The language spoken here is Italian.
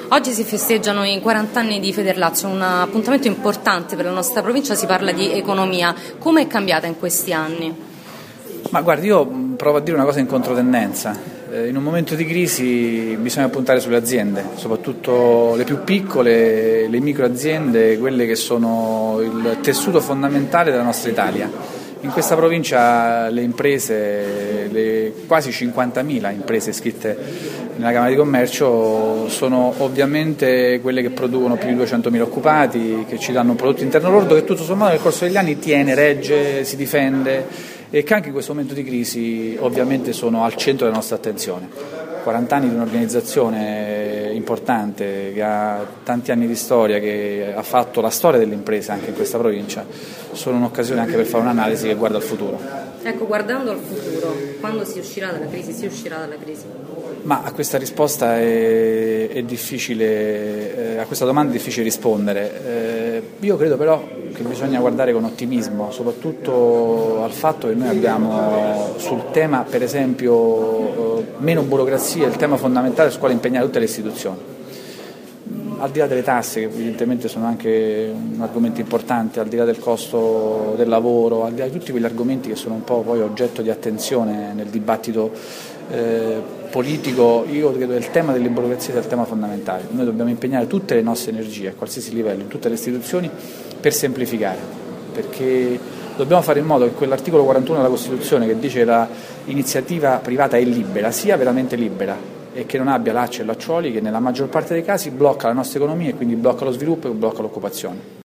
Oggi si festeggiano i 40 anni di Federlazio, un appuntamento importante per la nostra provincia, si parla di economia. Come è cambiata in questi anni? Ma guardi, io provo a dire una cosa in controtendenza. In un momento di crisi bisogna puntare sulle aziende, soprattutto le più piccole, le microaziende, quelle che sono il tessuto fondamentale della nostra Italia. In questa provincia le imprese, le quasi 50.000 imprese iscritte nella Camera di Commercio sono ovviamente quelle che producono più di 200.000 occupati, che ci danno un prodotto interno lordo che tutto sommato nel corso degli anni tiene, regge, si difende e che anche in questo momento di crisi ovviamente sono al centro della nostra attenzione. 40 anni di un'organizzazione importante che ha tanti anni di storia, che ha fatto la storia delle imprese anche in questa provincia, sono un'occasione anche per fare un'analisi che guarda al futuro. Ecco, guardando al futuro, quando si uscirà dalla crisi? Si uscirà dalla crisi? Ma a questa risposta è difficile, a questa domanda è difficile rispondere. Io credo però che bisogna guardare con ottimismo, soprattutto al fatto che noi abbiamo sul tema, per esempio, meno burocrazia, il tema fondamentale sul quale impegnare tutte le istituzioni. Al di là delle tasse, che evidentemente sono anche un argomento importante, al di là del costo del lavoro, al di là di tutti quegli argomenti che sono un po' poi oggetto di attenzione nel dibattito politico, io credo che il tema delle burocrazie sia il tema fondamentale. Noi dobbiamo impegnare tutte le nostre energie a qualsiasi livello, in tutte le istituzioni, per semplificare, perché dobbiamo fare in modo che quell'articolo 41 della Costituzione che dice che l'iniziativa privata è libera, sia veramente libera e che non abbia lacci e lacciuoli che nella maggior parte dei casi blocca la nostra economia e quindi blocca lo sviluppo e blocca l'occupazione.